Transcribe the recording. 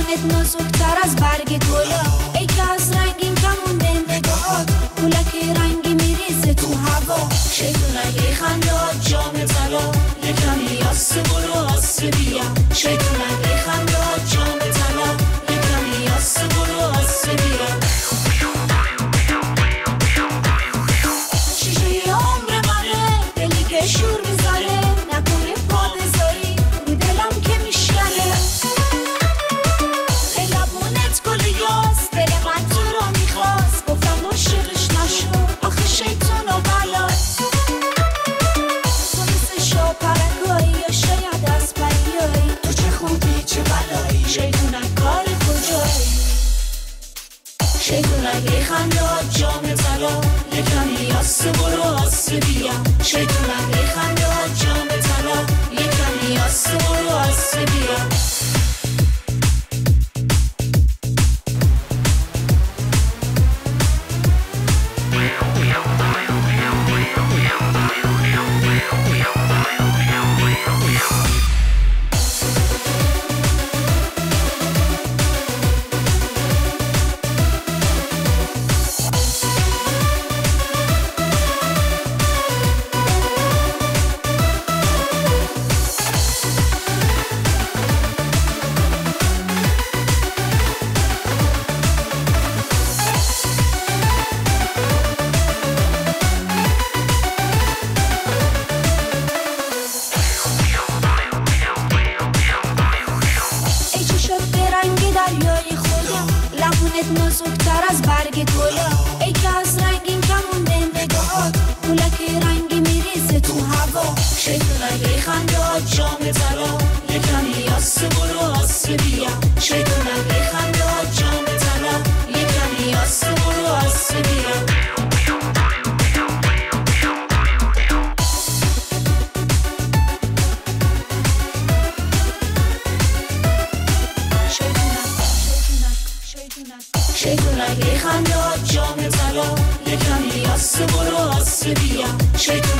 لبونت نازکتر از برگ گلا، ای که از رنگین کمون نگاهات، پولک رنگی میریزه تو هوا. شیطونک خندهات جام طلا، یه کمی آسه برو آسه بیا. شیطونک خندهات جام طلا، یه کمی آسه برو آسه بیا. شیشه عمر منه، دلی که شور میزنه، نکنه پا بذاری رو دلم که میشکنه. ای لبونت گل یاس، دل من تو رو میخواست، گفتم عاشقش نشو آخه شیطون و بلاست. تو مثل شاپرکایی یا شاید از پریایی، تو چه خوبی چه بلایی، شیطونک کار کجایی. شیطونک خندهات جام طلا، یه کمی آسه برو آسه بیا. شیطونک خندهات جام طلا، یه کمی آسه برو آسه بیا. نازکتر از برگ گلا، ای که از رنگین کمون نگاهات، پولک رنگی میریزه تو هوا. شیطونک خندهات جام طلا، یه کمی آسه برو آسه بیا. شیطونک خندهات جام طلا، یه کمی آسه برو آسه بیا. شیطونک خندهات جام طلا، یه کمی آسه برو آسه بیا.